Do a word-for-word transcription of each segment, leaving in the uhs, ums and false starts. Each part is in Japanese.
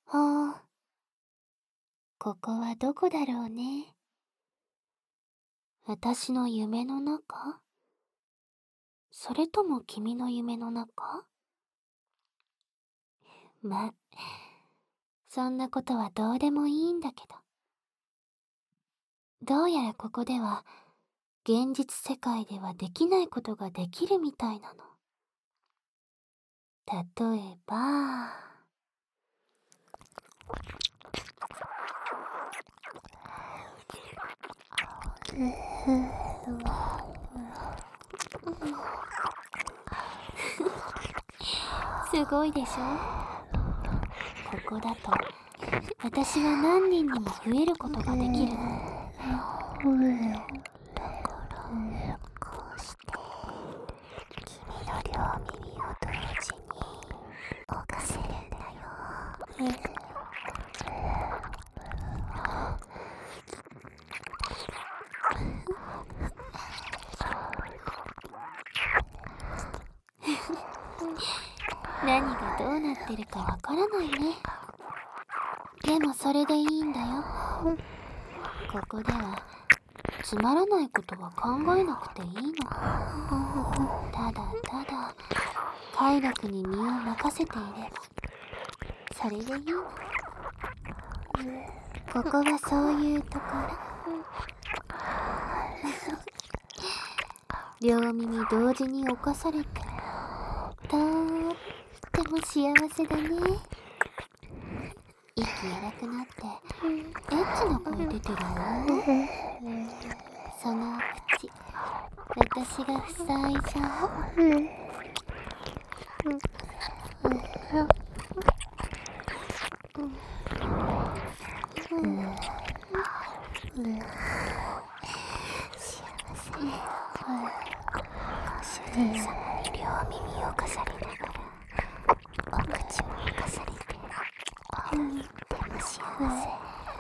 はあ、ここはどこだろうね。私の夢の中？それとも君の夢の中？ま、そんなことはどうでもいいんだけど。どうやらここでは、現実世界ではできないことができるみたいなの。例えば、すごいでしょ？ここだと、私は何人にも増えることができるの。だから、こうして、君の両耳を同時に動かせるんだよ。何がどうなってるかわからないね。でもそれでいいんだよ。ここではつまらないことは考えなくていいの。ただただ快楽に身を任せていればそれでいいの。ここはそういうところ。両耳同時に侵されてとーっても幸せだね。息荒くなってエッチな声出てるよ。その口私が塞いじゃう。主人様に両耳をかされながらお口もかされてとっても幸せ。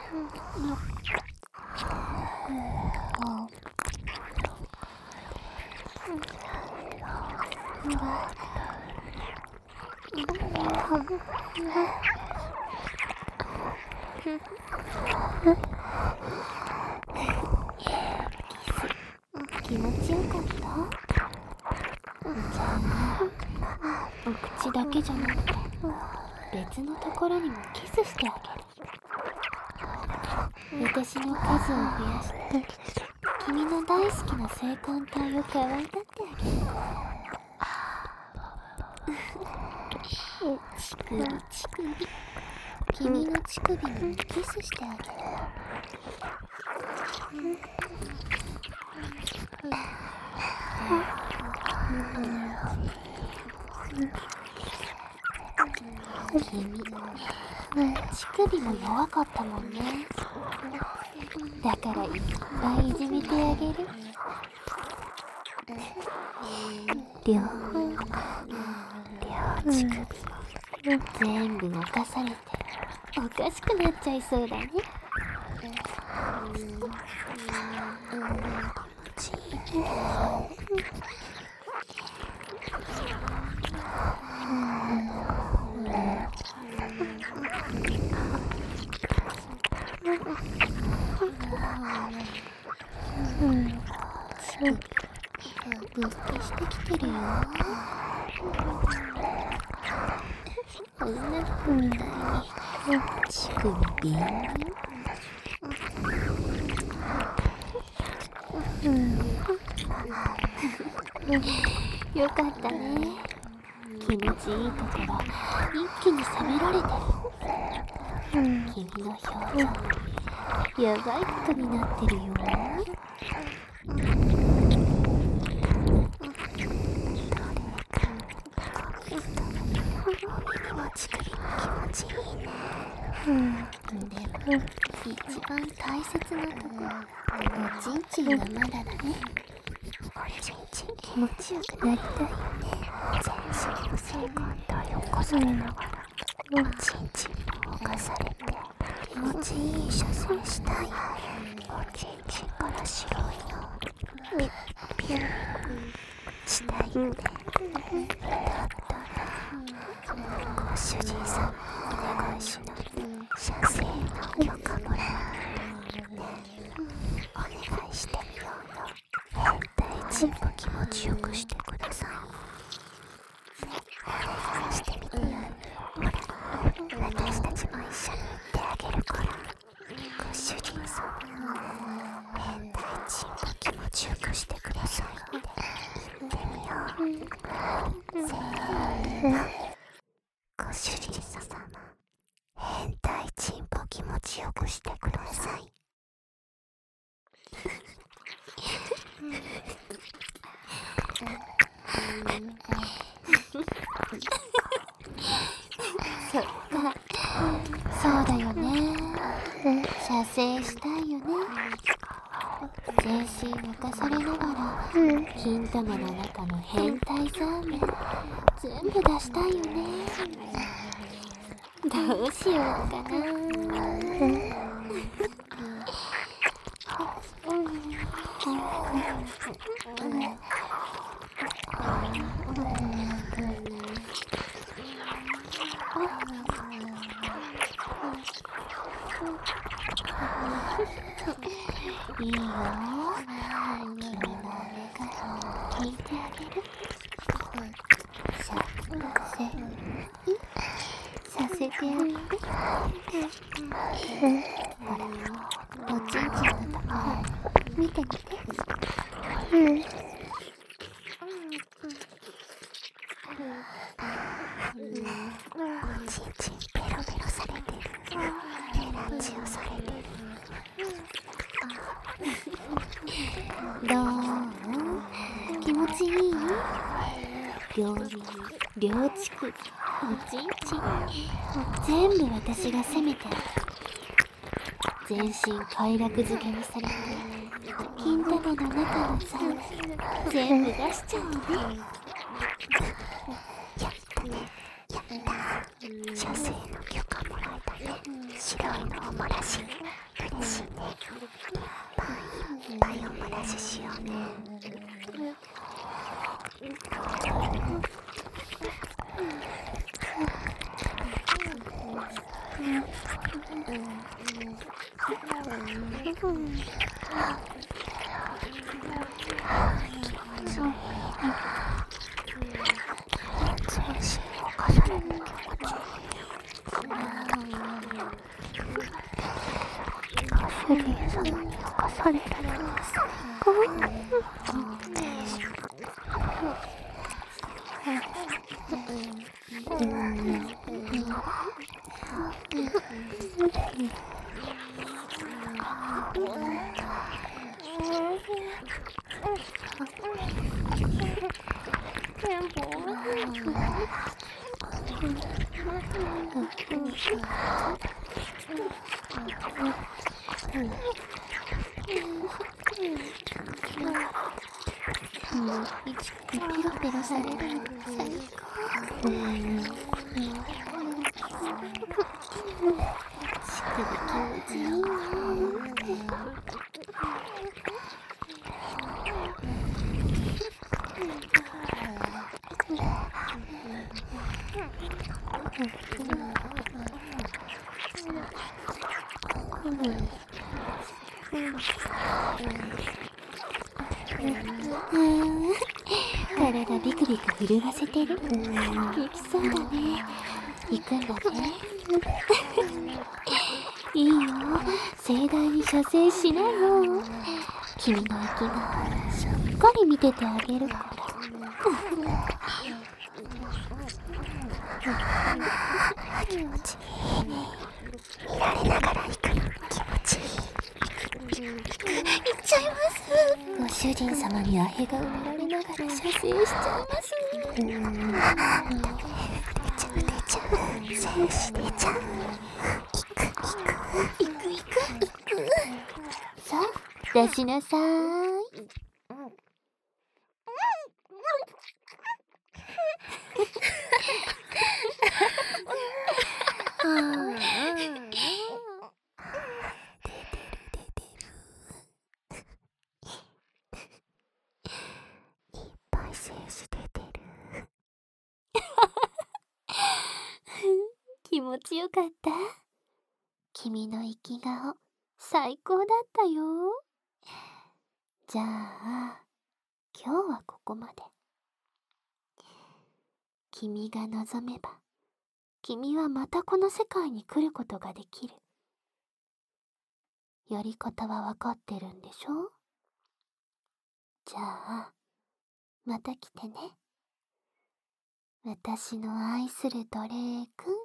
気持ちよかった？じゃあお口だけじゃなくて別のところにもキスしてあげる。私の数を増やして君の大好きな性感帯を可愛がってあげる。乳首乳首君の乳首にキスしてあげる。君、乳首も弱かったもんね。だからいっぱいいじめてあげる。両両乳首全部侵されておかしくなっちゃいそうだね。勃起してきてるよ。女の子みたいに乳首ビンビン。よかったね。気持ちいいところ一気に冷められてる。君の表情やばいことになってるよ。乳首も気持ちいいね。うん、でも一番大切なところおちんちんがまだだね。おちんちん気持ちよくなりたいよね。全身の性感帯を侵されながらおちんちんも侵されて気持ちいい射精したい。おちんちんから白いのピュンしたいよね。だったらご主人様にお願いしない。射精の許可もらう。お願いしてみようよ。変態チンポ気持ちよくしてください。お願いしてみてよ。ほら、私たちも一緒に行ってあげるから。ご主人様、変態チンポ気持ちよくしてくださいって言ってみよう。せーの。ご主人様、変態チンポ気持ちよくしてください。そっか、そうだよね。射精したいよね。全身浮かされながら、金玉の中の変態ザーメン全部出したいよね。どうしようかな。いいよ。君の目から聞いてあげる。させさせてあげる。ほら、おちんちんのところ見てみて。うん。おちんちんペロペロされてる。ペラチオされてる。どう？気持ちいい？両耳、両乳首、おちんちん、全部私が責めてある。全身快楽漬けにされて、金玉の中のさ、全部出しちゃうね。やったね、やった。射精の許可もらえたね。白いのを漏らし、嬉しいね。パンいっぱいお漏らししようね。主人様に犯されたのが最高。ペロペロされるの最高。乳首気持ちいいな。体ビクビク震わせてる。元気そうだね。行くんだね。いいよ、盛大に射精しなよ。君の息もしっかり見ててあげるから。気持ちいい。見られながら行くの気持ちいい。行っちゃいます。ご主人様にアヘが埋められながら射精しちゃいます。出ちゃう出ちゃう。精子出ちゃう。行く行く行く行く行く。さあ出しなさーい。精子出てる。 気持ちよかった。君の生き顔、最高だったよ。じゃあ、今日はここまで。君が望めば、君はまたこの世界に来ることができる。やり方はわかってるんでしょ？じゃあ、また来てね。私の愛する奴隷くん。